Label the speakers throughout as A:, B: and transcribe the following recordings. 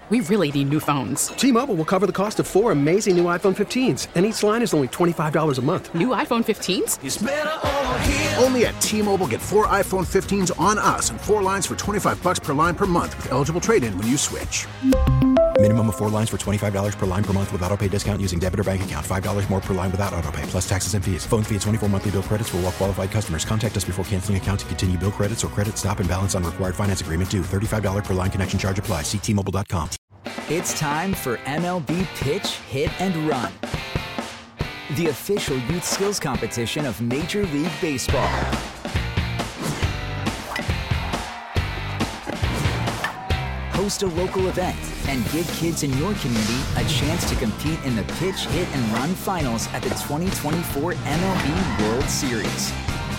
A: We really need new phones.
B: T-Mobile will cover the cost of 4 amazing new iPhone 15s, and each line is only $25 a month.
A: New iPhone 15s?
C: It's better over here.
D: Only at T-Mobile, get 4 iPhone 15s on us and 4 lines for $25 per line per month with eligible trade-in when you switch.
E: Minimum of 4 lines for $25 per line per month with autopay discount using debit or bank account. $5 more per line without autopay, plus taxes and fees. Phone fee at 24 monthly bill credits for well-qualified customers. Contact us before canceling account to continue bill credits or credit stop and balance on required finance agreement due. $35 per line connection charge applies. See T-Mobile.com.
F: It's time for MLB Pitch, Hit, and Run, the official youth skills competition of Major League Baseball. Host a local event and give kids in your community a chance to compete in the Pitch, Hit, and Run finals at the 2024 MLB World Series.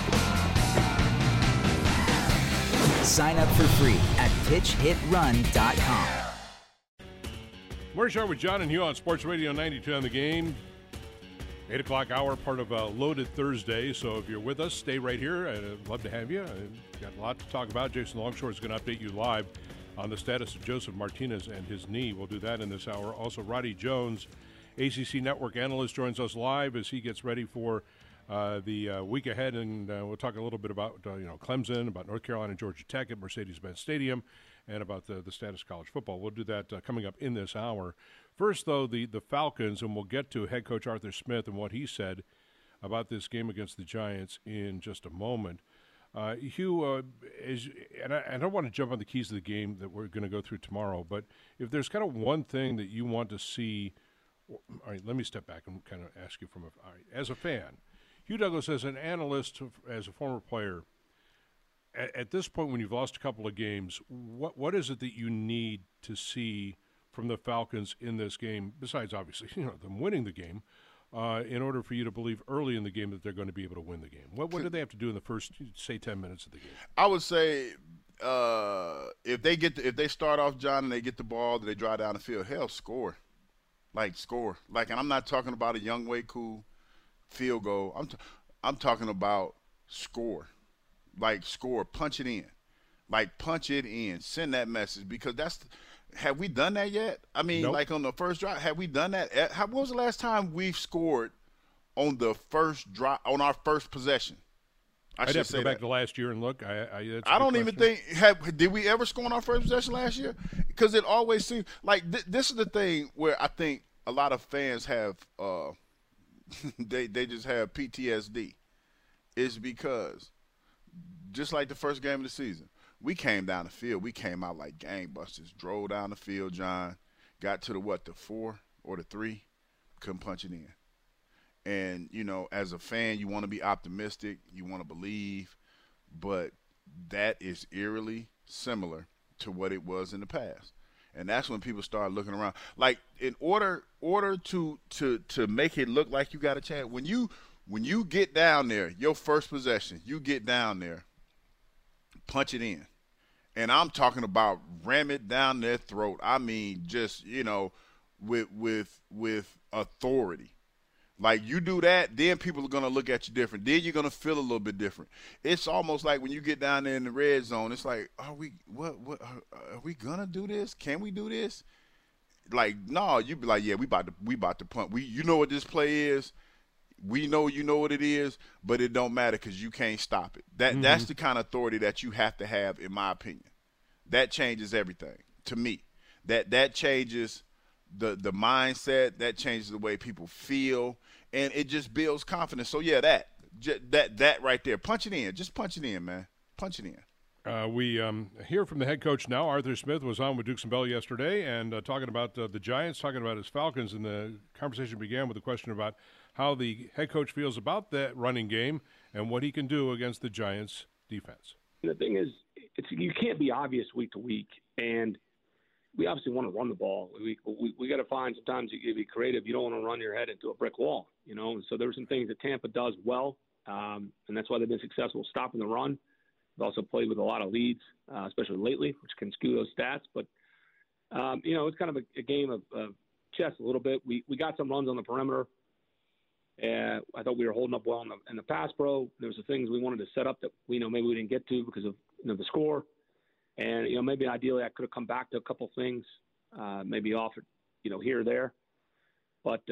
F: Sign up for free at pitchhitrun.com.
G: Morning Show with John and Hugh on Sports Radio 92 on the Game. 8 o'clock hour, part of a loaded Thursday. So if you're with us, stay right here. I'd love to have you. I've got a lot to talk about. Jason Longshore is going to update you live on the status of Joseph Martinez and his knee. We'll do that in this hour. Also, Roddy Jones, ACC Network analyst, joins us live as he gets ready for the week ahead. And we'll talk a little bit about Clemson, about North Carolina and Georgia Tech at Mercedes-Benz Stadium, and about the status of college football. We'll do that coming up in this hour. First, though, the Falcons, and we'll get to head coach Arthur Smith and what he said about this game against the Giants in just a moment. Hugh, and I don't want to jump on the keys of the game that we're going to go through tomorrow, but if there's kind of one thing that you want to see, all right, let me step back and kind of ask you as a fan, Hugh Douglas, as an analyst, as a former player, at this point when you've lost a couple of games, what is it that you need to see from the Falcons in this game, besides obviously them winning the game, in order for you to believe early in the game that they're going to be able to win the game? What do they have to do in the first, say, 10 minutes of the game?
H: I would say if they start off, John, and they get the ball, they drive down the field, hell, score. And I'm not talking about a young way cool field goal. I'm talking about score. Score, punch it in. Punch it in. Send that message, because have we done that yet? I mean, nope. On the first drive, have we done that? When was the last time we've scored on the first drive, on our first possession?
G: I'd have to go back to last year and look. I
H: don't even think did we ever score on our first possession last year? Because it always seems like this is the thing where I think a lot of fans have they just have PTSD. It's because just like the first game of the season, we came down the field. We came out like gangbusters. Drove down the field, John. Got to the 4 or the 3. Couldn't punch it in. And, as a fan, you want to be optimistic. You want to believe. But that is eerily similar to what it was in the past. And that's when people start looking around. In order to make it look like you got a chance, when you get down there, your first possession, you get down there, punch it in. And I'm talking about ram it down their throat. I mean, just, with authority. You do that, then people are going to look at you different. Then you're going to feel a little bit different. It's almost like when you get down there in the red zone, it's like, are we going to do this? Can we do this? No, you'd be like, yeah, we about to punt. You know what this play is. We know you know what it is, but it don't matter because you can't stop it. That's the kind of authority that you have to have, in my opinion. That changes everything to me. That changes the mindset. That changes the way people feel, and it just builds confidence. So yeah, that right there, punch it in. Just punch it in, man. Punch it in.
G: We hear from the head coach now. Arthur Smith was on with Dukes and Bell yesterday and talking about the Giants, talking about his Falcons, and the conversation began with a question about how the head coach feels about that running game and what he can do against the Giants' defense.
I: The thing is, you can't be obvious week to week, and we obviously want to run the ball. We got to find sometimes you be creative. You don't want to run your head into a brick wall, So there's some things that Tampa does well, and that's why they've been successful stopping the run. They've also played with a lot of leads, especially lately, which can skew those stats. But, it's kind of a game of chess a little bit. We got some runs on the perimeter. And I thought we were holding up well in the pass pro. There was some things we wanted to set up that maybe we didn't get to because of the score. And maybe ideally I could have come back to a couple things maybe off, here or there. But,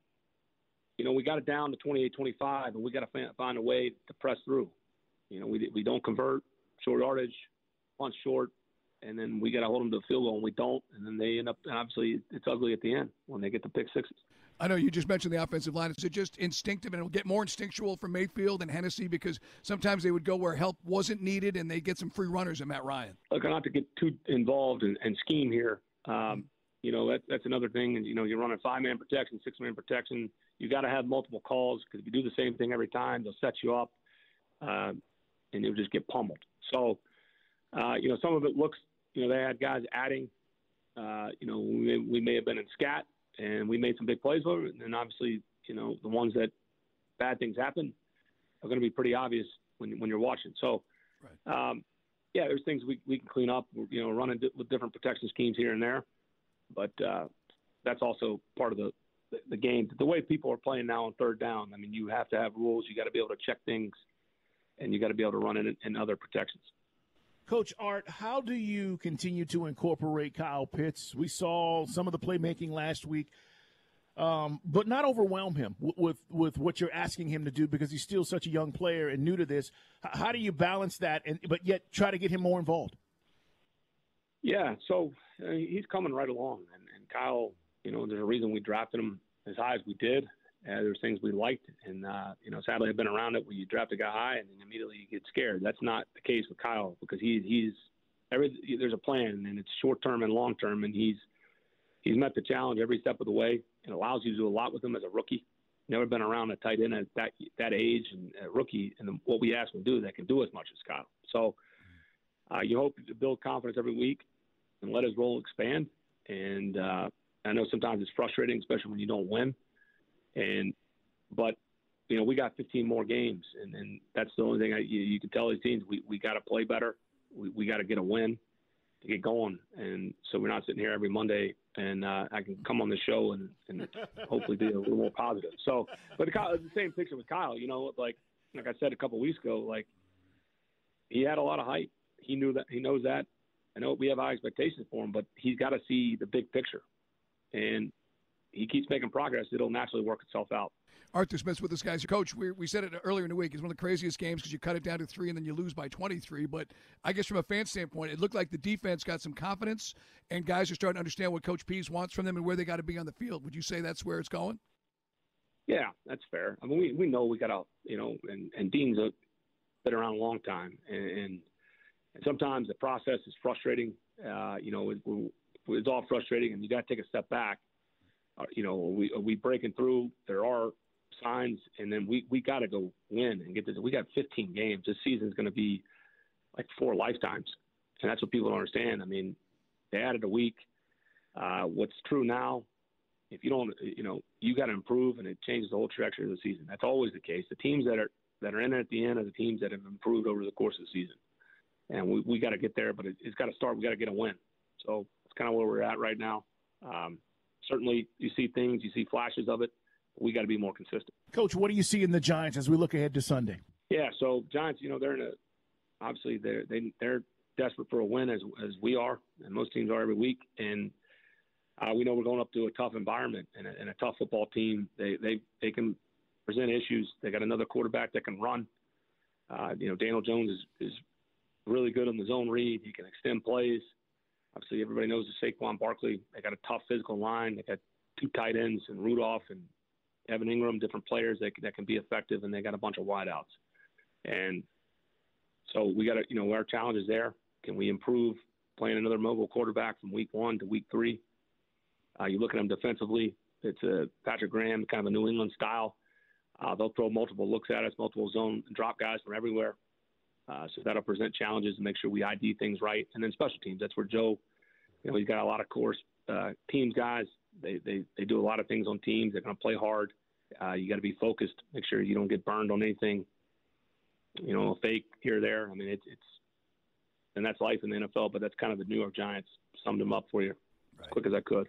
I: we got it down to 28-25, and we got to find a way to press through. We don't convert, short yardage, punch short, and then we got to hold them to a field goal, and we don't. And then they end up, and obviously, it's ugly at the end when they get the pick sixes.
C: I know you just mentioned the offensive line. Is it just instinctive, and it'll get more instinctual for Mayfield and Hennessy because sometimes they would go where help wasn't needed and they get some free runners in Matt Ryan?
I: Look, not to get too involved and scheme here. That's another thing. And, you're running 5-man protection, 6-man protection. You got to have multiple calls because if you do the same thing every time, they'll set you up and you'll just get pummeled. So, some of it looks, they had guys adding, we may have been in scat. And we made some big plays over it. And then obviously, the ones that bad things happen are going to be pretty obvious when you're watching. So, there's things we can clean up, running with different protection schemes here and there. But that's also part of the game. The way people are playing now on third down, I mean, you have to have rules. You got to be able to check things, and you got to be able to run in other protections.
J: Coach Art, how do you continue to incorporate Kyle Pitts? We saw some of the playmaking last week, but not overwhelm him with what you're asking him to do because he's still such a young player and new to this. How do you balance that, but yet try to get him more involved? Yeah, so he's coming right along. And Kyle, there's a reason we drafted him as high as we did. There's things we liked, and sadly I've been around it where you draft a guy high and then immediately you get scared. That's not the case with Kyle because there's a plan and it's short term and long term, and he's met the challenge every step of the way. It allows you to do a lot with him as a rookie. Never been around a tight end at that age and a rookie, and what we ask him to do that can do as much as Kyle. So you hope to build confidence every week and let his role expand. And I know sometimes it's frustrating, especially when you don't win. But we got 15 more games, and that's the only thing you can tell these teams. We got to play better. We got to get a win to get going, and so we're not sitting here every Monday and I can come on the show and hopefully be a little more positive. So, but the same picture with Kyle. Like I said a couple of weeks ago, like he had a lot of hype. He knew that. He knows that. I know we have high expectations for him, but he's got to see the big picture, and he keeps making progress, it'll naturally work itself out.
C: Arthur Smith's with us, guys. Coach, we said it earlier in the week. It's one of the craziest games because you cut it down to 3 and then you lose by 23. But I guess from a fan standpoint, it looked like the defense got some confidence and guys are starting to understand what Coach Pease wants from them and where they got to be on the field. Would you say that's where it's going?
I: Yeah, that's fair. I mean, we know we got to, and Dean's been around a long time. And sometimes the process is frustrating. It's all frustrating, and you got to take a step back. Are we breaking through? There are signs, and then we got to go win and get this. We got 15 games. This season is going to be like 4 lifetimes, and that's what people don't understand. I mean, they added a week. What's true now, if you don't, you got to improve, and it changes the whole trajectory of the season. That's always the case. The teams that are in it at the end are the teams that have improved over the course of the season, and we got to get there. But it's got to start. We got to get a win. So it's kind of where we're at right now. Certainly, you see things, you see flashes of it. We got to be more consistent.
J: Coach, what do you see in the Giants as we look ahead to Sunday?
I: Yeah, so Giants, they're obviously they're desperate for a win as we are, and most teams are every week. And we know we're going up to a tough environment and a tough football team. They can present issues. They got another quarterback that can run. Daniel Jones is really good on the zone read. He can extend plays. Obviously, everybody knows the Saquon Barkley. They got a tough physical line. They got 2 tight ends and Rudolph and Evan Ingram, different players that can be effective, and they got a bunch of wideouts. And so we got to, our challenge is there. Can we improve playing another mobile quarterback from week 1 to week 3? You look at them defensively. It's a Patrick Graham, kind of a New England style. They'll throw multiple looks at us, multiple zone and drop guys from everywhere. So that'll present challenges and make sure we ID things right. And then special teams, that's where Joe, he's got a lot of course teams guys. They do a lot of things on teams. They're going to play hard. You got to be focused. Make sure you don't get burned on anything. A fake here or there. I mean, it's and that's life in the NFL. But that's kind of the New York Giants. Summed them up for you as quick as I could.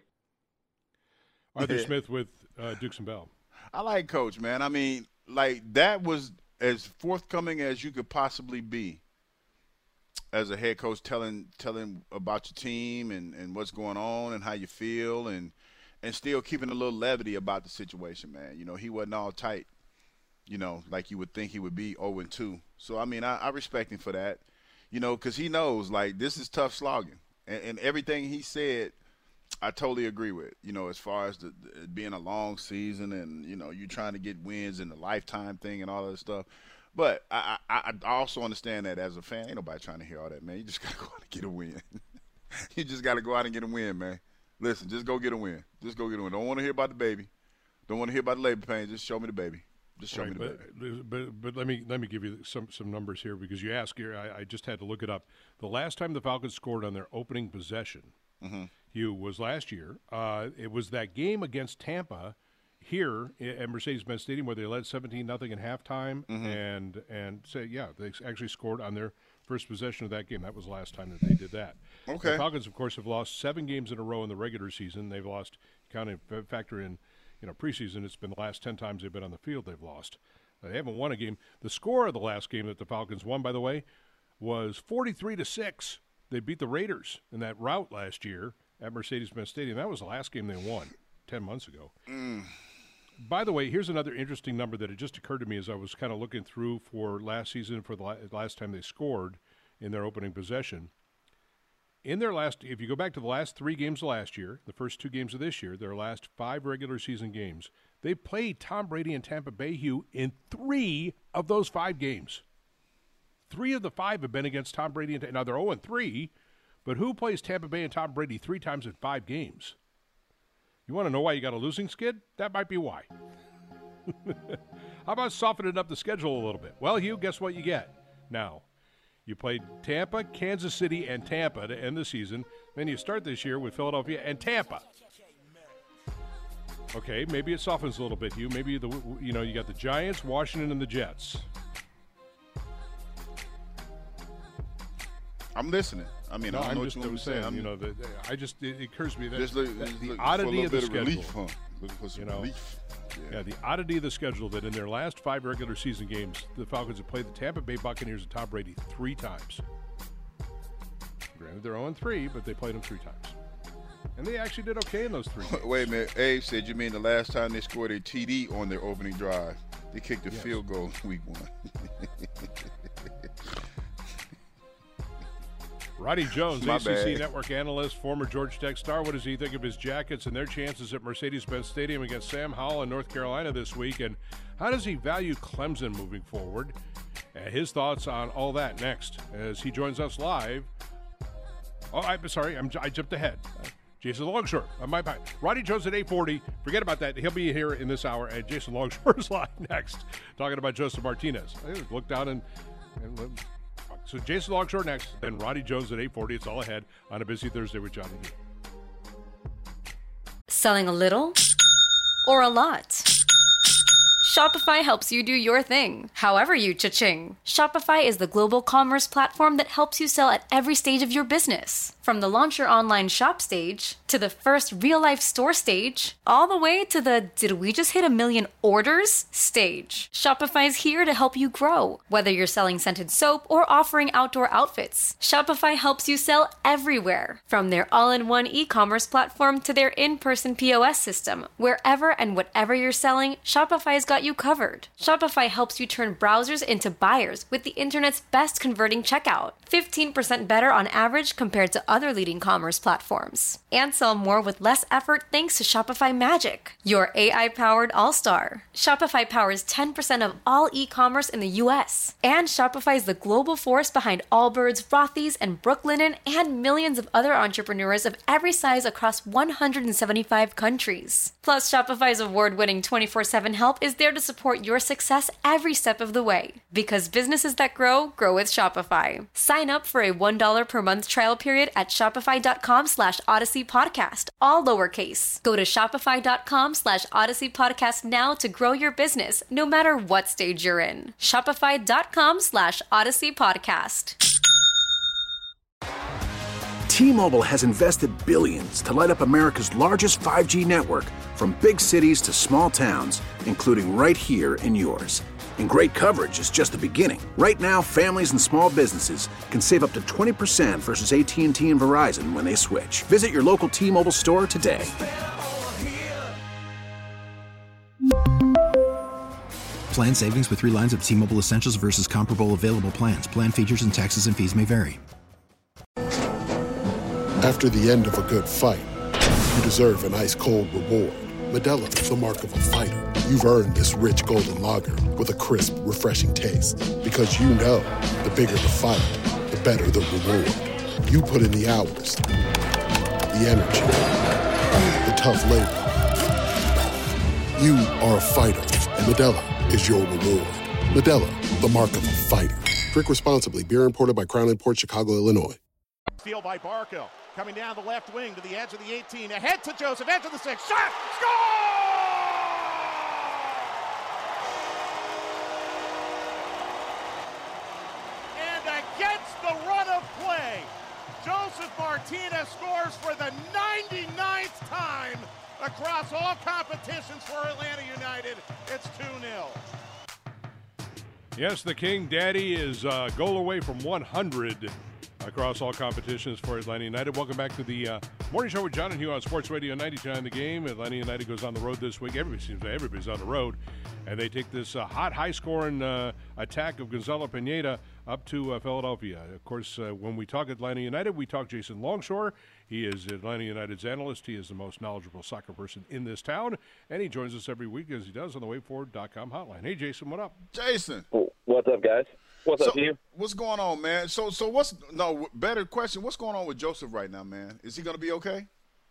G: Arthur Smith with Dukes and Bell.
H: I like Coach, man. I mean, like that was as forthcoming as you could possibly be as a head coach, telling about your team and what's going on and how you feel, and still keeping a little levity about the situation, man. You know, he wasn't all tight, you know, like you would think he would be 0-2. So, I mean, I respect him for that, you know, because he knows, like, this is tough slogging. And everything he said, I totally agree with, you know, as far as it being a long season and, you know, you trying to get wins and the lifetime thing and all that stuff. But I also understand that as a fan, ain't nobody trying to hear all that, man. You just got to go out and get a win. You just got to go out and get a win, man. Listen, just go get a win. Just go get a win. Don't want to hear about the baby. Don't want to hear about the labor pain. Just show me the baby. Just show me the baby.
G: But let me give you some numbers here because you asked here. I just had to look it up. The last time the Falcons scored on their opening possession, Hugh, was last year. It was that game against Tampa here at Mercedes-Benz Stadium where they led 17-0 in halftime, and they actually scored on their first possession of that game. That was the last time that they did that.
H: Okay.
G: The Falcons, of course, have lost 7 games in a row in the regular season. They've lost, factor in, preseason. It's been the last 10 times they've been on the field they've lost. They haven't won a game. The score of the last game that the Falcons won, by the way, was 43-6. They beat the Raiders in that rout last year at Mercedes-Benz Stadium. That was the last game they won 10 months ago. By the way, here's another interesting number that it just occurred to me as I was kind of looking through for last season, for the last time they scored in their opening possession. In their last, if you go back to the last 3 games of last year, the first 2 games of this year, their last 5 regular season games, they played Tom Brady and Tampa Bay, Hugh, in 3 of those 5 games. 3 of the 5 have been against Tom Brady. And now they're 0-3, but who plays Tampa Bay and Tom Brady 3 times in 5 games? You want to know why you got a losing skid? That might be why. How about softening up the schedule a little bit? Well, Hugh, guess what you get? Now, you played Tampa, Kansas City, and Tampa to end the season. Then you start this year with Philadelphia and Tampa. Okay, maybe it softens a little bit, Hugh. Maybe you got the Giants, Washington, and the Jets.
H: I'm listening. I mean, I don't know what you want to say.
G: It occurs to me that the
H: oddity
G: oddity of the
H: schedule.
G: relief,
H: Looking for some relief.
G: Yeah, the oddity of the schedule that in their last 5 regular season games, the Falcons have played the Tampa Bay Buccaneers and Tom Brady 3 times. Granted, they're 0-3, but they played them 3 times. And they actually did okay in those 3 games.
H: Wait a minute. Abe said you mean the last time they scored a TD on their opening drive. They kicked a field goal in week 1.
G: Roddy Jones, ACC Network analyst, former Georgia Tech star. What does he think of his Jackets and their chances at Mercedes-Benz Stadium against Sam Howell in North Carolina this week? And how does he value Clemson moving forward? His thoughts on all that next as he joins us live. Oh, I'm sorry. I jumped ahead. Jason Longshore. Roddy Jones at 8:40. Forget about that. He'll be here in this hour. And Jason Longshore's live next, talking about Joseph Martinez. Look down and so Jason Longshore next, then Roddy Jones at 8:40. It's all ahead on a busy Thursday with John and Hugh.
K: Selling a little or a lot? Shopify helps you do your thing, however you cha-ching. Shopify is the global commerce platform that helps you sell at every stage of your business. From the launch your online shop stage, to the first real-life store stage, all the way to the did we just hit 1 million orders stage. Shopify's here to help you grow. Whether you're selling scented soap or offering outdoor outfits, Shopify helps you sell everywhere. From their all-in-one e-commerce platform to their in-person POS system, wherever and whatever you're selling, Shopify's got you covered. Shopify helps you turn browsers into buyers with the internet's best converting checkout. 15% better on average compared to other leading commerce platforms. And sell more with less effort thanks to Shopify Magic, your AI-powered all-star. Shopify powers 10% of all e-commerce in the U.S. And Shopify is the global force behind Allbirds, Rothy's, and Brooklinen, and millions of other entrepreneurs of every size across 175 countries. Plus, Shopify's award-winning 24/7 help is there to support your success every step of the way. Because businesses that grow with Shopify. Sign up for a $1 per month trial period at shopify.com/Odyssey Podcast, all lowercase. Go to shopify.com/Odyssey Podcast now to grow your business, no matter what stage you're in. Shopify.com/Odyssey Podcast.
D: T-Mobile has invested billions to light up America's largest 5G network, from big cities to small towns, including right here in yours. And great coverage is just the beginning. Right now, families and small businesses can save up to 20% versus AT&T and Verizon when they switch. Visit your local T-Mobile store today.
E: Plan savings with 3 lines of T-Mobile Essentials versus comparable available plans. Plan features and taxes and fees may vary.
L: After the end of a good fight, you deserve an ice-cold reward. Modelo is the mark of a fighter. You've earned this rich golden lager with a crisp, refreshing taste. Because you know, the bigger the fight, the better the reward. You put in the hours, the energy, the tough labor. You are a fighter, and Modelo is your reward. Modelo, the mark of a fighter. Drink responsibly. Beer imported by Crown Imports, Chicago, Illinois.
M: Steal by Barco. Coming down the left wing to the edge of the 18. Ahead to Joseph, edge of the 6. Shot! Score! And against the run of play, Joseph Martinez scores for the 99th time across all competitions for Atlanta United. It's 2-0.
G: Yes, the King Daddy is a goal away from 100 across all competitions for Atlanta United. Welcome back to the Morning Show with John and Hugh on Sports Radio 92.9 The Game. Atlanta United goes on the road this week. Everybody's on the road. And they take this hot, high-scoring attack of Gonzalo Pineda up to Philadelphia. Of course, when we talk Atlanta United, we talk Jason Longshore. He is Atlanta United's analyst. He is the most knowledgeable soccer person in this town. And he joins us every week, as he does, on the WaveForward.com hotline. Hey, Jason, what up?
H: Jason.
N: What's up, guys? What's up, you? What's
H: going on, man? Better question. What's going on with Joseph right now, man? Is he going to be okay?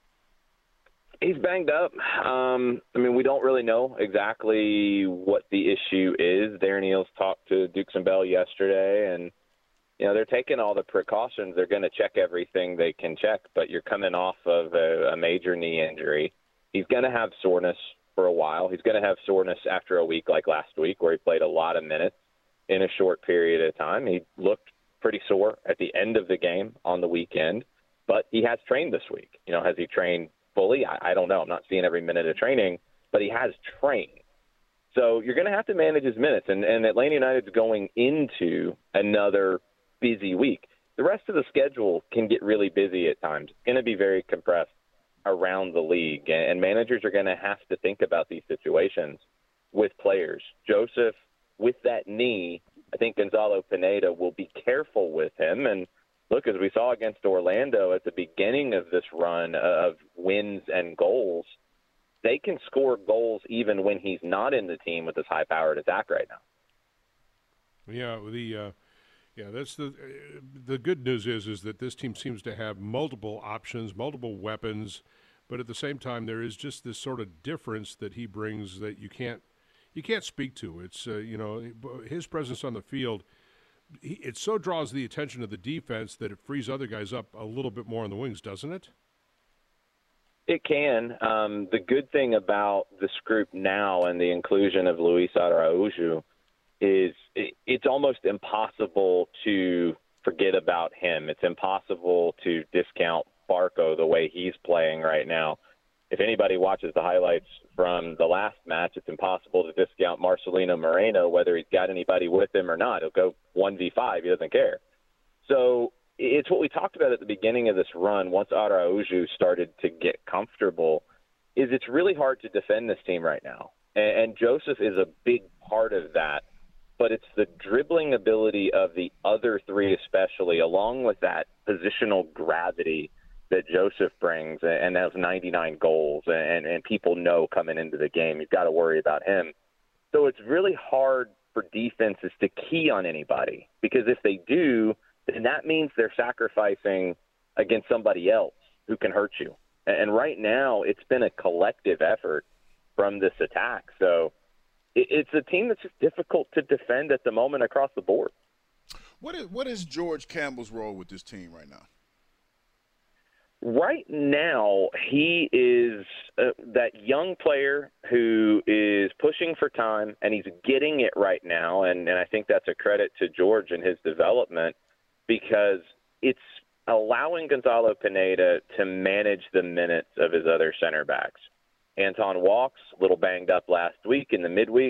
N: He's banged up. We don't really know exactly what the issue is. Darren Eales talked to Dukes and Bell yesterday, and, they're taking all the precautions. They're going to check everything they can check, but you're coming off of a major knee injury. He's going to have soreness for a while. He's going to have soreness after a week like last week where he played a lot of minutes in a short period of time. He looked pretty sore at the end of the game on the weekend, but he has trained this week. Has he trained fully? I don't know. I'm not seeing every minute of training, but he has trained. So you're going to have to manage his minutes, and Atlanta United's going into another busy week. The rest of the schedule can get really busy at times. It's going to be very compressed around the league, and managers are going to have to think about these situations with players. Joseph, with that knee, I think Gonzalo Pineda will be careful with him. And look, as we saw against Orlando at the beginning of this run of wins and goals, they can score goals even when he's not in the team with this high-powered attack right now.
G: Yeah, that's the good news is that this team seems to have multiple options, multiple weapons, but at the same time there is just this sort of difference that he brings that you can't speak to. It's his presence on the field. It so draws the attention of the defense that it frees other guys up a little bit more on the wings, doesn't it?
N: It can. The good thing about this group now and the inclusion of Luis Araujo is it's almost impossible to forget about him. It's impossible to discount Barco the way he's playing right now. If anybody watches the highlights from the last match, it's impossible to discount Marcelino Moreno, whether he's got anybody with him or not. He'll go 1v5. He doesn't care. So it's what we talked about at the beginning of this run. Once Araujo started to get comfortable, is it's really hard to defend this team right now. And Joseph is a big part of that. But it's the dribbling ability of the other three especially, along with that positional gravity that Joseph brings and has 99 goals, and people know coming into the game, you've got to worry about him. So it's really hard for defenses to key on anybody, because if they do, then that means they're sacrificing against somebody else who can hurt you. And right now, it's been a collective effort from this attack. So it's a team that's just difficult to defend at the moment across the board.
H: What is George Campbell's role with this team right now?
N: Right now, he is that young player who is pushing for time, and he's getting it right now. And I think that's a credit to George and his development, because it's allowing Gonzalo Pineda to manage the minutes of his other center backs. Anton Walkes, a little banged up last week in the midweek.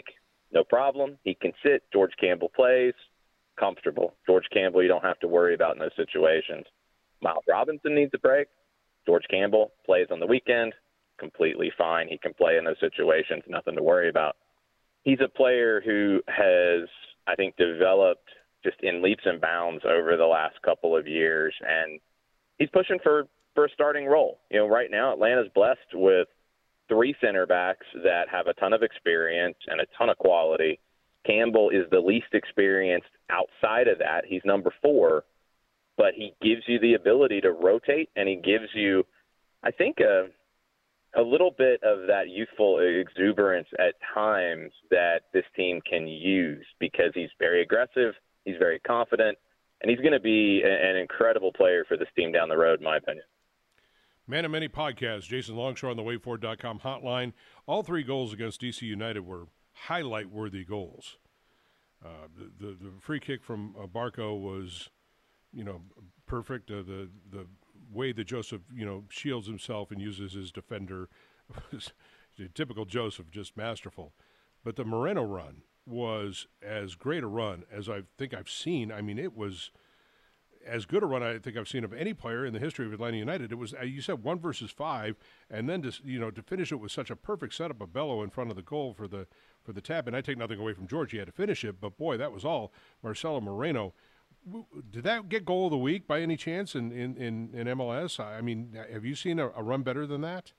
N: no problem. He can sit. George Campbell plays, comfortable. George Campbell, you don't have to worry about in those situations. Miles Robinson needs a break. George Campbell plays on the weekend, completely fine. He can play in those situations, nothing to worry about. He's a player who has, I think, developed just in leaps and bounds over the last couple of years, and he's pushing for a starting role. You know, right now Atlanta's blessed with 3 center backs that have a ton of experience and a ton of quality. Campbell is the least experienced outside of that. He's number 4, but he gives you the ability to rotate, and he gives you, I think, a little bit of that youthful exuberance at times that this team can use because he's very aggressive, he's very confident, and he's going to be an incredible player for this team down the road, in my opinion.
G: Man of Many Podcasts, Jason Longshore on the WaveFord.com hotline. All 3 goals against DC United were highlight-worthy goals. The free kick from Barco was, perfect. The way that Joseph, shields himself and uses his defender was typical Joseph, just masterful. But the Moreno run was as great a run as I think I've seen. I mean, it was as good a run I think I've seen of any player in the history of Atlanta United. It was, you said, 1 versus 5, and then to finish it with such a perfect setup of Bello in front of the goal for the tap. And I take nothing away from George; he had to finish it, but boy, that was all Marcelo Moreno. Did that get goal of the week by any chance in MLS? I mean, have you seen a run better than that?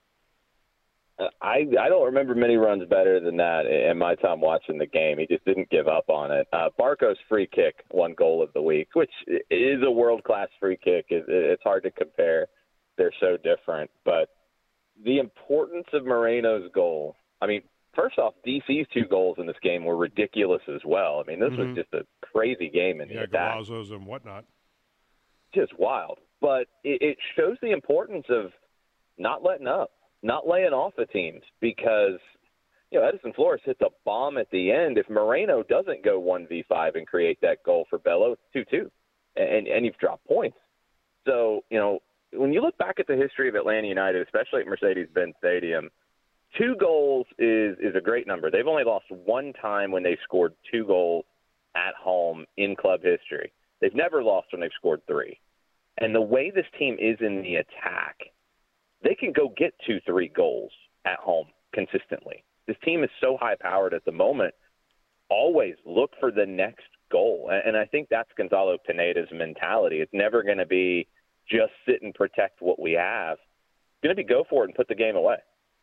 N: I don't remember many runs better than that in my time watching the game. He just didn't give up on it. Barco's free kick won goal of the week, which is a world-class free kick. It's hard to compare. They're so different. But the importance of Moreno's goal, I mean, first off, DC's 2 goals in this game were ridiculous as well. I mean, this was just a crazy game in the attack.
G: Golazzos and whatnot.
N: Just wild. But it shows the importance of not letting up, not laying off the teams, because, Edison Flores hits a bomb at the end. If Moreno doesn't go 1v5 and create that goal for Bello, it's 2-2, and you've dropped points. So, when you look back at the history of Atlanta United, especially at Mercedes-Benz Stadium, 2 goals is a great number. They've only lost 1 time when they scored 2 goals at home in club history. They've never lost when they've scored 3. And the way this team is in the attack, they can go get 2-3 goals at home consistently. This team is so high-powered at the moment. Always look for the next goal. And I think that's Gonzalo Pineda's mentality. It's never going to be just sit and protect what we have. It's going to be go for it and put the game away.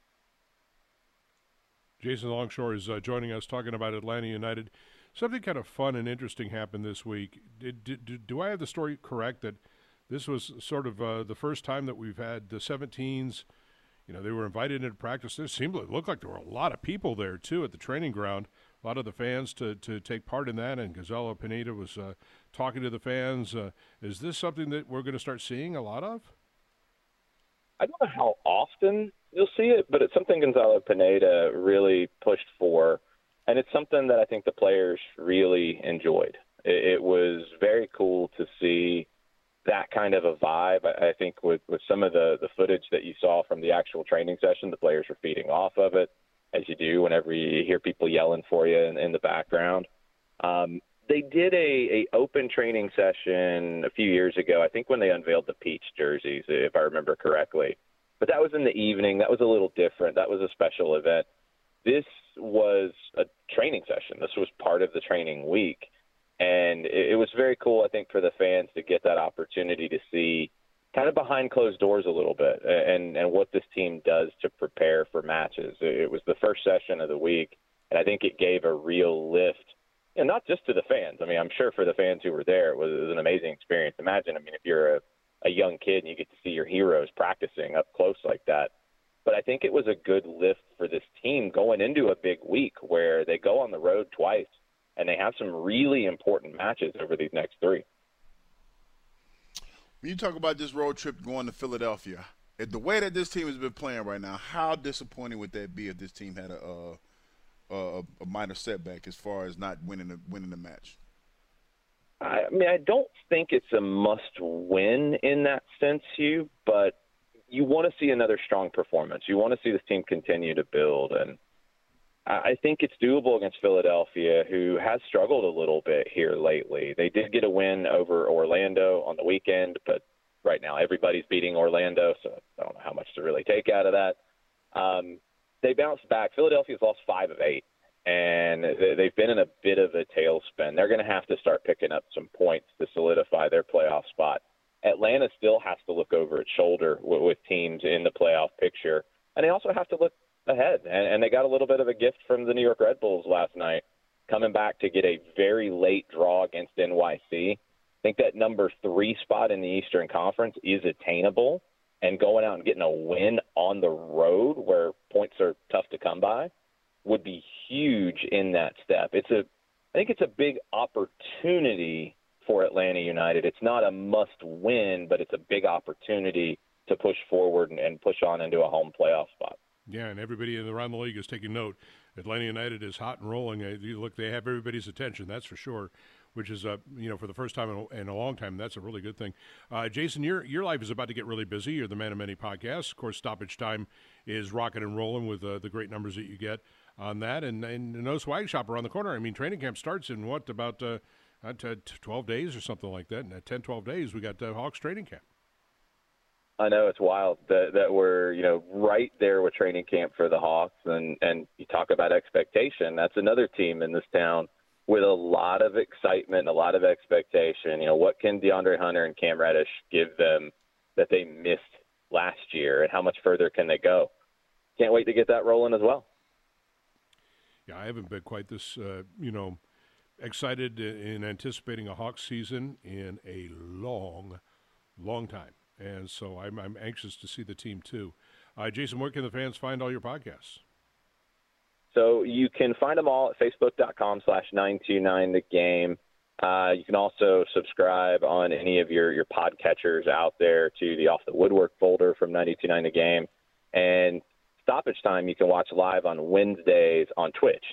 G: Jason Longshore is joining us talking about Atlanta United. Something kind of fun and interesting happened this week. Do I have the story correct that this was sort of the first time that we've had the 17s, they were invited into practice. It looked like there were a lot of people there, too, at the training ground, a lot of the fans to take part in that, and Gonzalo Pineda was talking to the fans. Is this something that we're going to start seeing a lot of?
N: I don't know how often you'll see it, but it's something Gonzalo Pineda really pushed for, and it's something that I think the players really enjoyed. It was very cool to see that kind of a vibe. I think with some of the footage that you saw from the actual training session, the players were feeding off of it, as you do whenever you hear people yelling for you in the background. They did a open training session a few years ago, I think when they unveiled the Peach jerseys, if I remember correctly. But that was in the evening. That was a little different. That was a special event. This was a training session. This was part of the training week. And it was very cool, I think, for the fans to get that opportunity to see kind of behind closed doors a little bit and what this team does to prepare for matches. It was the first session of the week, and I think it gave a real lift, not just to the fans. I mean, I'm sure for the fans who were there, it was an amazing experience. Imagine, if you're a young kid and you get to see your heroes practicing up close like that. But I think it was a good lift for this team going into a big week where they go on the road twice and they have some really important matches over these next 3.
H: When you talk about this road trip going to Philadelphia, the way that this team has been playing right now, how disappointing would that be if this team had a minor setback as far as not winning the match?
N: I don't think it's a must-win in that sense, Hugh, but you want to see another strong performance. You want to see this team continue to build, and I think it's doable against Philadelphia, who has struggled a little bit here lately. They did get a win over Orlando on the weekend, but right now everybody's beating Orlando, so I don't know how much to really take out of that. They bounced back. Philadelphia's lost 5 of 8, and they've been in a bit of a tailspin. They're going to have to start picking up some points to solidify their playoff spot. Atlanta still has to look over its shoulder with teams in the playoff picture, and they also have to look ahead. And they got a little bit of a gift from the New York Red Bulls last night, coming back to get a very late draw against NYC. I think that number 3 spot in the Eastern Conference is attainable, and going out and getting a win on the road where points are tough to come by would be huge in that step. I think it's a big opportunity for Atlanta United. It's not a must-win, but it's a big opportunity to push forward and push on into a home playoff spot.
G: Yeah, and everybody around the league is taking note. Atlanta United is hot and rolling. Look, they have everybody's attention, that's for sure, which is, for the first time in a long time, that's a really good thing. Jason, your life is about to get really busy. You're the man of many podcasts. Of course, Stoppage Time is rocking and rolling with the great numbers that you get on that. And no swag shop around the corner. I mean, training camp starts in about 12 days or something like that. And 10, 12 days, we got Hawks training camp.
N: I know it's wild that we're, right there with training camp for the Hawks. And you talk about expectation. That's another team in this town with a lot of excitement, a lot of expectation. What can DeAndre Hunter and Cam Reddish give them that they missed last year, and how much further can they go? Can't wait to get that rolling as well.
G: Yeah, I haven't been quite this, excited in anticipating a Hawks season in a long, long time. And so I'm anxious to see the team too. Jason, where can the fans find all your podcasts?
N: So you can find them all at facebook.com/929thegame. You can also subscribe on any of your podcatchers out there to the Off the Woodwork folder from 929 The Game. And Stoppage Time you can watch live on Wednesdays on Twitch,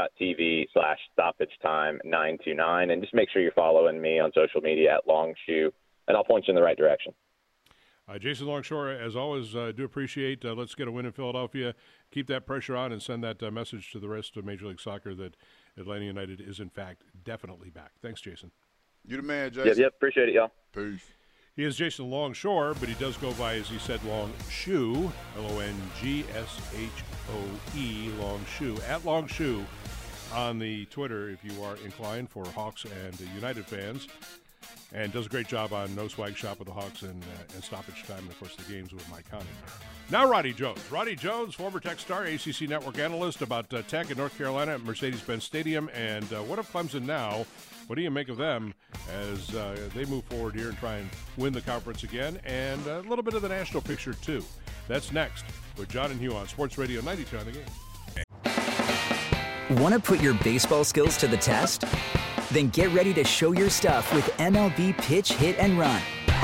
N: twitch.tv/stoppagetime929. And just make sure you're following me on social media at Longshoe, and I'll point you in the right direction.
G: Jason Longshore, as always, do appreciate. Let's get a win in Philadelphia. Keep that pressure on and send that message to the rest of Major League Soccer that Atlanta United is, in fact, definitely back. Thanks, Jason.
H: You the man, Jason.
N: Yep, appreciate it, y'all.
H: Peace.
G: He is Jason Longshore, but he does go by, as he said, Longshoe, Longshoe, Longshoe, at Longshoe on the Twitter if you are inclined for Hawks and United fans. And does a great job on No Swag Shop with the Hawks and Stoppage Time, and, of course, the games with Mike Conley. Now Roddy Jones. Roddy Jones, former Tech star, ACC Network analyst about Tech in North Carolina at Mercedes-Benz Stadium. And what of Clemson now? What do you make of them as they move forward here and try and win the conference again? And a little bit of the national picture, too. That's next with John and Hugh on Sports Radio 92 on The Game.
F: Want to put your baseball skills to the test? Then get ready to show your stuff with MLB Pitch, Hit, and Run.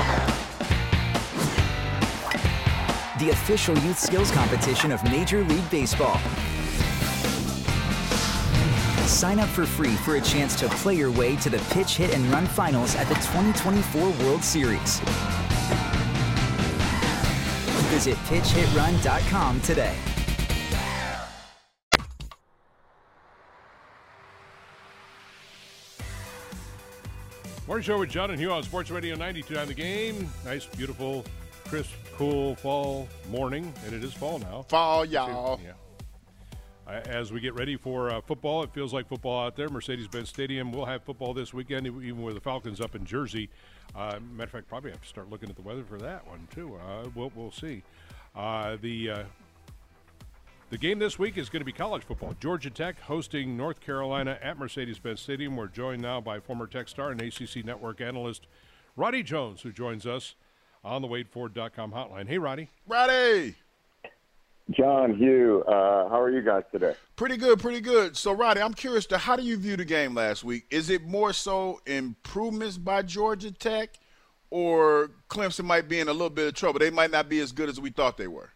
F: The official youth skills competition of Major League Baseball. Sign up for free for a chance to play your way to the Pitch, Hit, and Run finals at the 2024 World Series. Visit pitchhitrun.com today.
G: Morning show with John and Hugh on Sports Radio 92 on The Game. Nice, beautiful, crisp, cool fall morning, and it is fall now.
H: Fall, y'all.
G: Yeah. As we get ready for football, it feels like football out there. Mercedes-Benz Stadium will have football this weekend, even with the Falcons up in Jersey. Matter of fact, probably have to start looking at the weather for that one, too. We'll see. The game this week is going to be college football. Georgia Tech hosting North Carolina at Mercedes-Benz Stadium. We're joined now by former Tech star and ACC Network analyst Roddy Jones, who joins us on the WadeFord.com hotline. Hey, Roddy.
H: Roddy.
O: John, Hugh, how are you guys today?
H: Pretty good, pretty good. So, Roddy, I'm curious to how do you view the game last week? Is it more so improvements by Georgia Tech, or Clemson might be in a little bit of trouble? They might not be as good as we thought they were.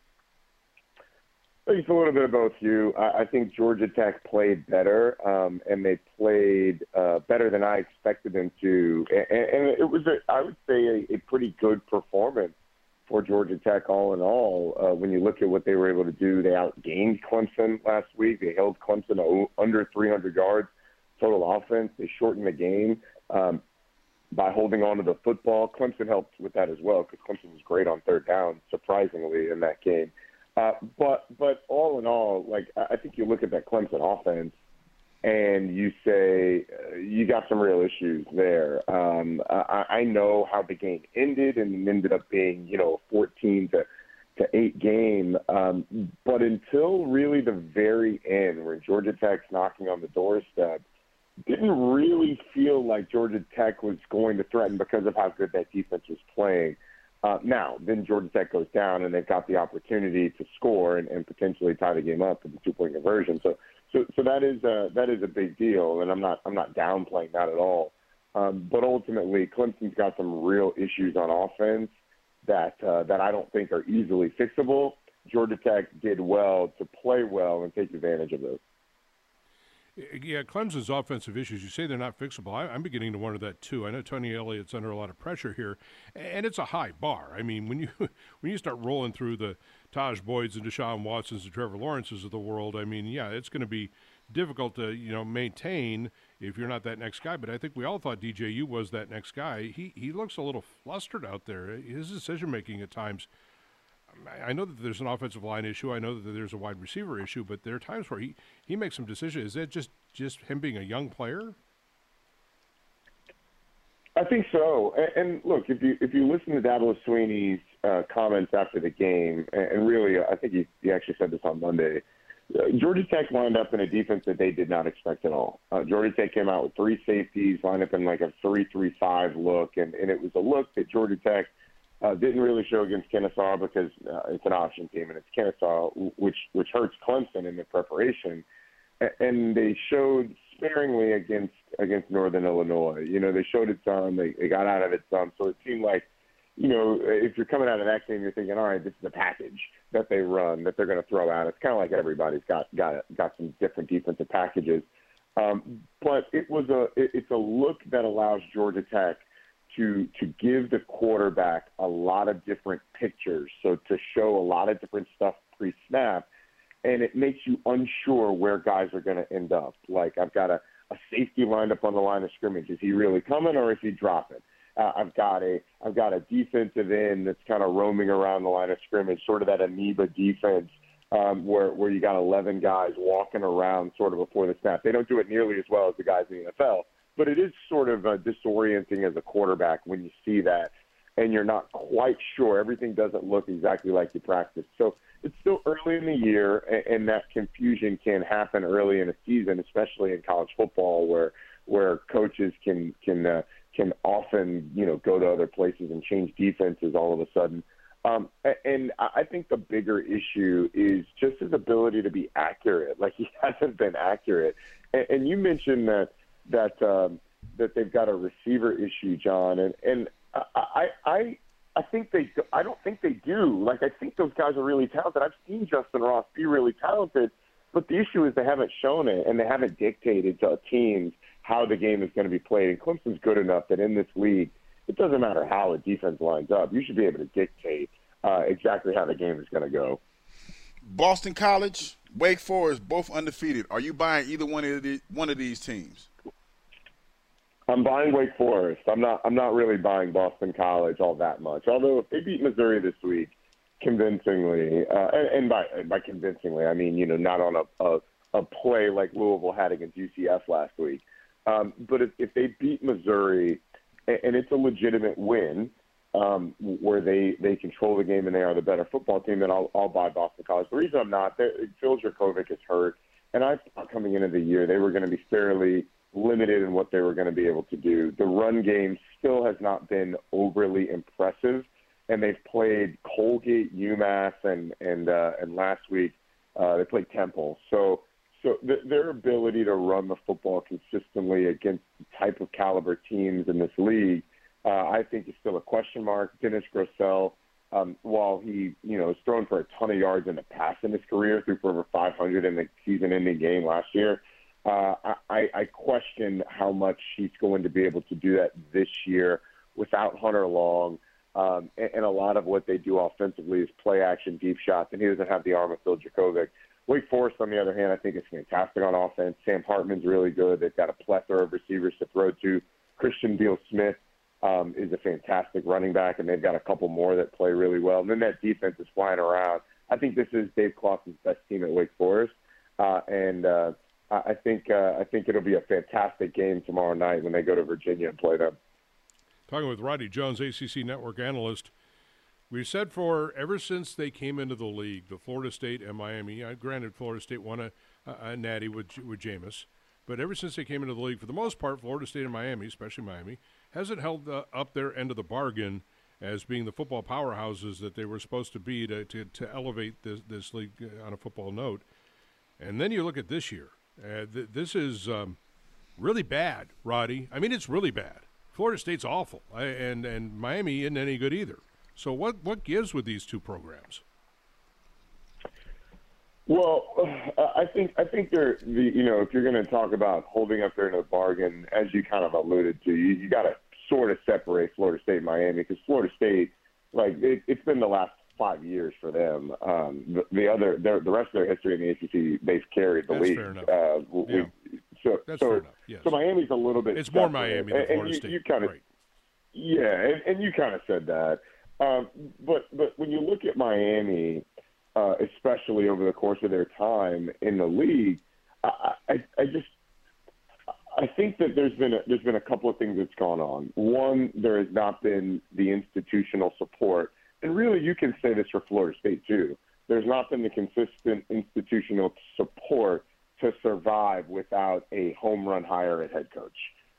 O: I think it's a little bit of both, Hugh. I think Georgia Tech played better, and they played better than I expected them to. And it was, I would say, a pretty good performance for Georgia Tech all in all. When you look at what they were able to do, they outgained Clemson last week. They held Clemson under 300 yards total offense. They shortened the game by holding on to the football. Clemson helped with that as well because Clemson was great on third down, surprisingly, in that game. But all in all, like, I think you look at that Clemson offense and you say you got some real issues there. I know how the game ended, and it ended up being, a 14-8 game. But until really the very end, where Georgia Tech's knocking on the doorstep, didn't really feel like Georgia Tech was going to threaten because of how good that defense was playing. Now, then Georgia Tech goes down, and they've got the opportunity to score and potentially tie the game up with the 2-point conversion. So that is a big deal, and I'm not downplaying that at all. But ultimately, Clemson's got some real issues on offense that I don't think are easily fixable. Georgia Tech did well to play well and take advantage of those.
G: Yeah, Clemson's offensive issues, you say they're not fixable. I'm beginning to wonder that too. I know Tony Elliott's under a lot of pressure here, and it's a high bar. I mean, when you start rolling through the Taj Boyds and Deshaun Watsons and Trevor Lawrences of the world, I mean, yeah, it's going to be difficult to maintain if you're not that next guy. But I think we all thought DJU was that next guy. He looks a little flustered out there. His decision making at times. I know that there's an offensive line issue. I know that there's a wide receiver issue, but there are times where he makes some decisions. Is that just him being a young player?
O: I think so. And look, if you listen to Dabo Swinney's comments after the game, and really, I think he actually said this on Monday, Georgia Tech lined up in a defense that they did not expect at all. Georgia Tech came out with 3 safeties, lined up in like a 3-3-5 look, and it was a look that Georgia Tech didn't really show against Kennesaw because it's an option team and it's Kennesaw, which hurts Clemson in the preparation. And they showed sparingly against Northern Illinois. They showed it some. They got out of it some. So it seemed like, if you're coming out of that game, you're thinking, all right, this is a package that they run that they're going to throw out. It's kind of like everybody's got some different defensive packages. But it's a look that allows Georgia Tech to give the quarterback a lot of different pictures, so to show a lot of different stuff pre-snap, and it makes you unsure where guys are going to end up. Like, I've got a safety lined up on the line of scrimmage. Is he really coming or is he dropping? I've got a defensive end that's kind of roaming around the line of scrimmage, sort of that amoeba defense where you got 11 guys walking around sort of before the snap. They don't do it nearly as well as the guys in the NFL. But it is sort of disorienting as a quarterback when you see that and you're not quite sure. Everything doesn't look exactly like you practiced. So it's still early in the year, and that confusion can happen early in a season, especially in college football where coaches can often, go to other places and change defenses all of a sudden. And I think the bigger issue is just his ability to be accurate. Like, he hasn't been accurate. And you mentioned that they've got a receiver issue, John, and I think they. I don't think they do. Like, I think those guys are really talented. I've seen Justin Ross be really talented, but the issue is they haven't shown it, and they haven't dictated to teams how the game is going to be played. And Clemson's good enough that in this league, it doesn't matter how a defense lines up. You should be able to dictate exactly how the game is going to go.
H: Boston College, Wake Forest, both undefeated. Are you buying either one of these teams?
O: I'm buying Wake Forest. I'm not really buying Boston College all that much. Although if they beat Missouri this week convincingly, and by convincingly I mean not on a play like Louisville had against UCF last week, but if they beat Missouri and it's a legitimate win where they control the game and they are the better football team, then I'll buy Boston College. The reason I'm not, Phil Jurkovec is hurt, and I thought coming into the year they were going to be fairly limited in what they were going to be able to do. The run game still has not been overly impressive, and they've played Colgate, UMass, and last week they played Temple. So their ability to run the football consistently against the type of caliber teams in this league, I think is still a question mark. Dennis Grosel, while he has thrown for a ton of yards in the pass in his career, threw for over 500 in the season-ending game last year. I question how much he's going to be able to do that this year without Hunter Long, And a lot of what they do offensively is play action, deep shots, and he doesn't have the arm of Phil Dracovic. Wake Forest, on the other hand, I think is fantastic on offense. Sam Hartman's really good. They've got a plethora of receivers to throw to. Christian Beal-Smith is a fantastic running back, and they've got a couple more that play really well. And then that defense is flying around. I think this is Dave Clawson's best team at Wake Forest, and I think it'll be a fantastic game tomorrow night when they go to Virginia and play them.
G: Talking with Roddy Jones, ACC Network analyst. We've said ever since they came into the league, the Florida State and Miami, granted Florida State won a natty with Jameis, but ever since they came into the league, for the most part, Florida State and Miami, especially Miami, hasn't held up their end of the bargain as being the football powerhouses that they were supposed to be to elevate this league on a football note. And then you look at this year. This is really bad, Roddy. I mean, it's really bad. Florida State's awful, and Miami isn't any good either. So what gives with these two programs?
O: Well, I think they're if you're going to talk about holding up their end of the bargain, as you kind of alluded to, you got to sort of separate Florida State and Miami, because Florida State, like it's been the last 5 years for them. The rest of their history in the ACC, they've carried the league.
G: Fair enough.
O: That's fair enough. Yes. So Miami's a little bit.
G: It's more Miami than Florida State.
O: You kind of, yeah, and you kind of said that. But when you look at Miami, especially over the course of their time in the league, I think that there's been a couple of things that's gone on. One, there has not been the institutional support, and really you can say this for Florida State too. There's not been the consistent institutional support to survive without a home run hire at head coach.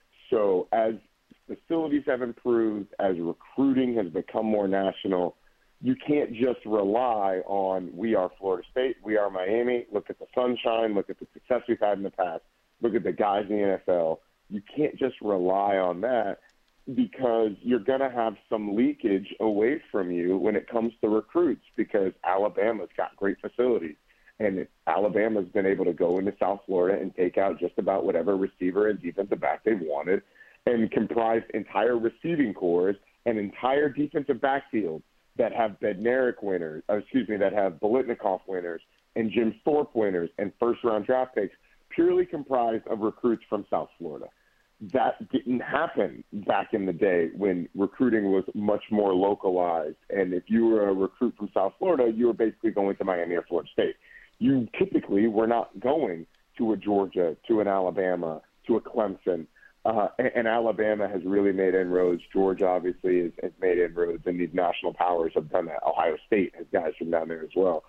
O: So as facilities have improved, as recruiting has become more national, you can't just rely on we are Florida State, we are Miami, look at the sunshine, look at the success we've had in the past, look at the guys in the NFL. You can't just rely on that, because you're going to have some leakage away from you when it comes to recruits, because Alabama's got great facilities. And Alabama's been able to go into South Florida and take out just about whatever receiver and defensive back they wanted, and comprise entire receiving corps and entire defensive backfields that have Bednarik winners, that have Biletnikoff winners and Jim Thorpe winners and first-round draft picks, purely comprised of recruits from South Florida. That didn't happen back in the day when recruiting was much more localized. And if you were a recruit from South Florida, you were basically going to Miami or Florida State. You typically were not going to a Georgia, to an Alabama, to a Clemson. And Alabama has really made inroads. Georgia obviously has made inroads, and these national powers have done that. Ohio State has guys from down there as well.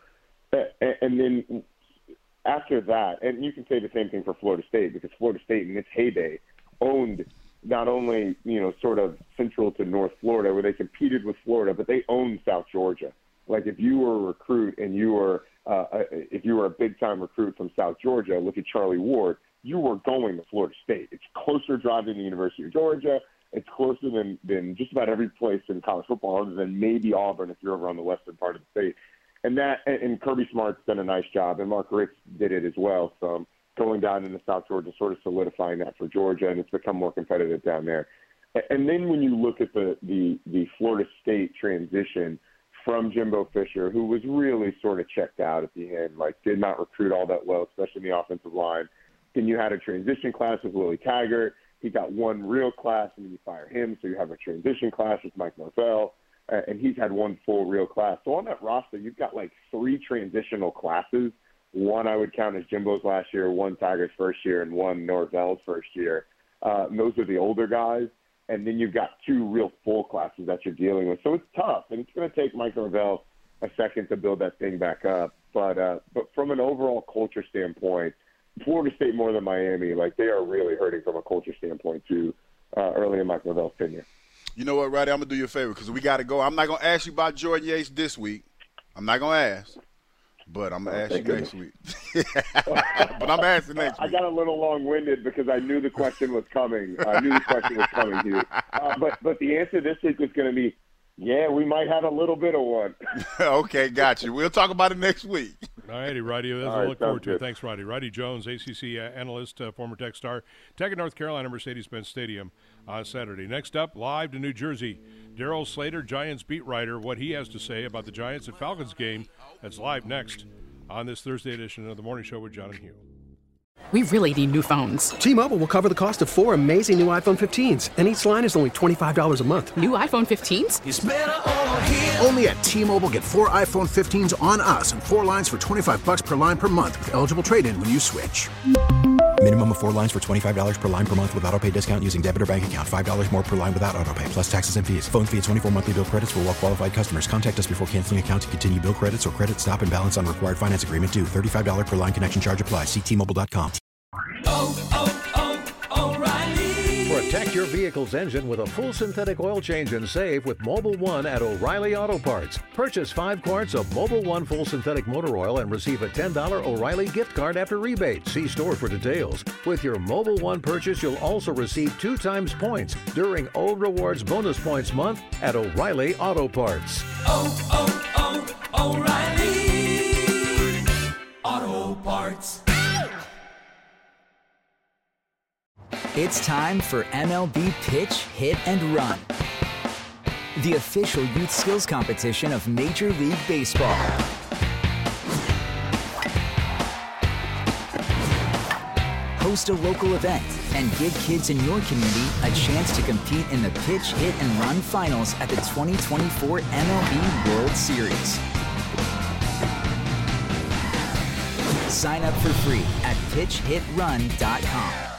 O: And then after that, and you can say the same thing for Florida State, because Florida State in its heyday owned not only, sort of central to North Florida, where they competed with Florida, but they owned South Georgia. Like if you were a recruit and you were if you were a big-time recruit from South Georgia, look at Charlie Ward, you were going to Florida State. It's closer driving to the University of Georgia. It's closer than just about every place in college football, other than maybe Auburn if you're over on the western part of the state. And Kirby Smart's done a nice job, and Mark Richt did it as well. So going down into South Georgia, sort of solidifying that for Georgia, and it's become more competitive down there. And then when you look at the Florida State transition from Jimbo Fisher, who was really sort of checked out at the end, like did not recruit all that well, especially in the offensive line. Then you had a transition class with Willie Taggart. He got one real class, and then you fire him, so you have a transition class with Mike Norvell, and he's had one full real class. So on that roster, you've got like 3 transitional classes. One I would count as Jimbo's last year, one Taggart's first year, and one Norvell's first year. Those are the older guys. And then you've got 2 real full classes that you're dealing with. So it's tough, and it's going to take Mike Norvell a second to build that thing back up. But from an overall culture standpoint, Florida State more than Miami, like they are really hurting from a culture standpoint too, early in Mike Norvell's tenure.
H: You know what, Roddy? I'm going to do you a favor because we got to go. I'm not going to ask you about Jordan Yates this week. I'm not going to ask. But I'm going to ask you next week. But I'm asking next week.
O: I got a little long-winded because I knew the question was coming. Here. But the answer this week was going to be, yeah, we might have a little bit of one.
H: Okay, got you. We'll talk about it next week.
G: All righty, Roddy. That's what I look forward to. Thanks, Roddy. Roddy Jones, ACC analyst, former Tech star. Tech at North Carolina, Mercedes-Benz Stadium on Saturday. Next up, live to New Jersey, Darryl Slater, Giants beat writer, what he has to say about the Giants and Falcons game. That's live next on this Thursday edition of The Morning Show with John and Hugh.
A: We really need new phones.
B: T-Mobile will cover the cost of 4 amazing new iPhone 15s, and each line is only $25 a month.
A: New iPhone 15s?
D: It's better over here. Only at T-Mobile, get 4 iPhone 15s on us and 4 lines for $25 per line per month with eligible trade-in when you switch.
E: Minimum of 4 lines for $25 per line per month with autopay discount using debit or bank account. $5 more per line without autopay, plus taxes and fees. Phone fee at 24 monthly bill credits for well-qualified customers. Contact us before canceling account to continue bill credits or credit stop and balance on required finance agreement due. $35 per line connection charge applies. See T-Mobile.com.
P: O'Reilly. Protect your vehicle's engine with a full synthetic oil change and save with Mobil 1 at O'Reilly Auto Parts. Purchase 5 quarts of Mobil 1 full synthetic motor oil and receive a $10 O'Reilly gift card after rebate. See store for details. With your Mobil 1 purchase, you'll also receive 2 times points during O Rewards Bonus Points Month at O'Reilly Auto Parts.
Q: O'Reilly Auto Parts.
F: It's time for MLB Pitch, Hit, and Run, the official youth skills competition of Major League Baseball. Host a local event and give kids in your community a chance to compete in the Pitch, Hit, and Run finals at the 2024 MLB World Series. Sign up for free at pitchhitrun.com.